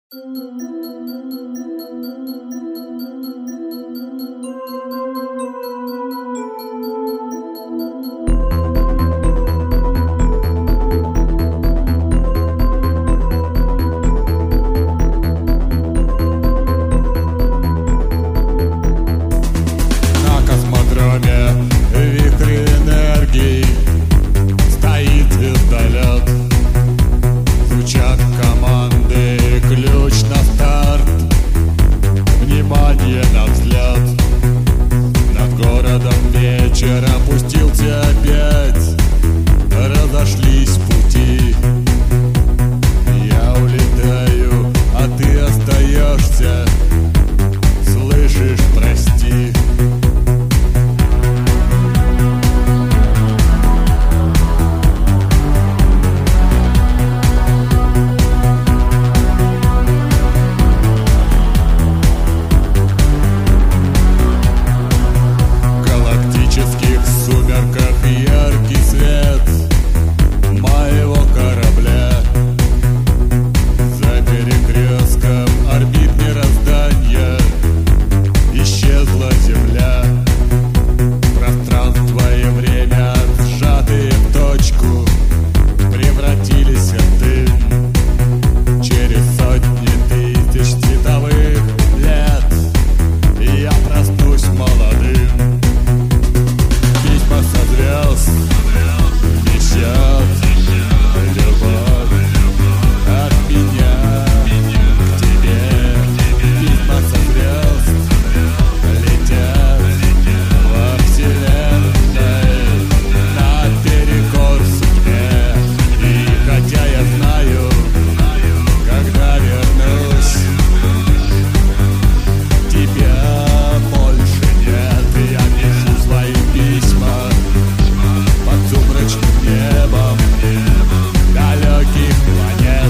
На космодроме вихрь энергии стоит звездолет. Звучат команды, ключ на старт, внимание на взлет. Над городом вечер опустился опять, разошлись пути. Я улетаю, а ты остаешься, слышишь, прости. В галактических сумерках яркий свет моего корабля. За перекрестком орбит мироздания исчезла Земля. Пространство и время, сжатые в точку, превратились в дым. Через сотни тысяч световых лет я проснусь молодым. Письма со звезд несет любовь от меня к тебе. Письма со звезд летят во вселенной наперекор судьбе. И хотя я знаю, когда вернусь, тебя больше нет. Я пишу свои письма под сумрачным небом далеких планет.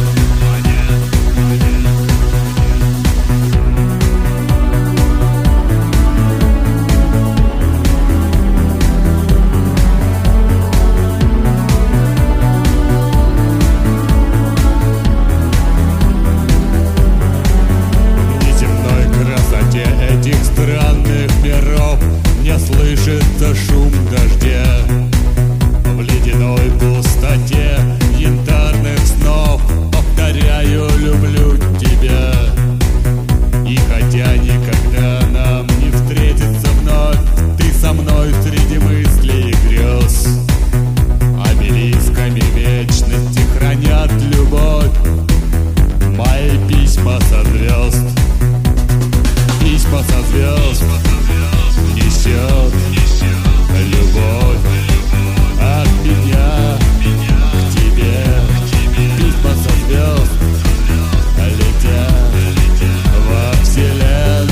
В неземной красоте этих странных миров не слышится шум дождя. В ледяной пустоте янтарных снов повторяю: люблю тебя. И хотя никогда нам не встретиться вновь, ты со мной среди мыслей и грез. Обелисками вечности хранят любовь мои письма со звезд. Письма со звезд несет любовь от меня к тебе. Письма со звезд летят во вселенной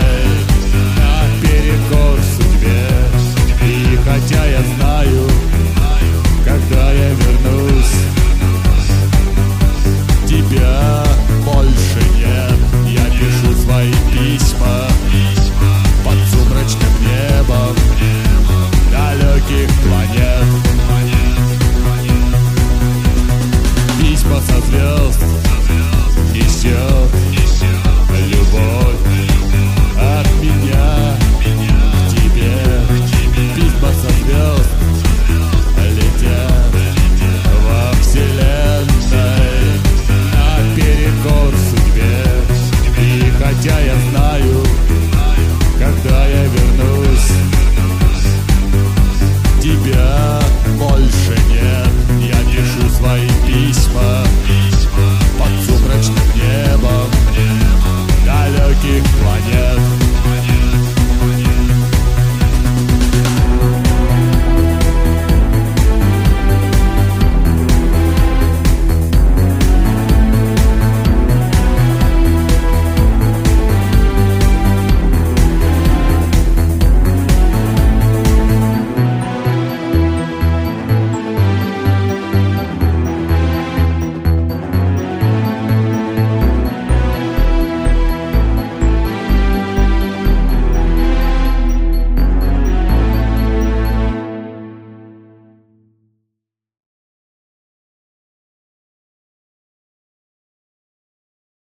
наперекор судьбе. И хотя я знаю, когда я вернусь, тебя больше нет. Я пишу свои письма под сумрачным небом далеких планет. Письма со звезд несет любовь от меня к тебе. Письма со звезд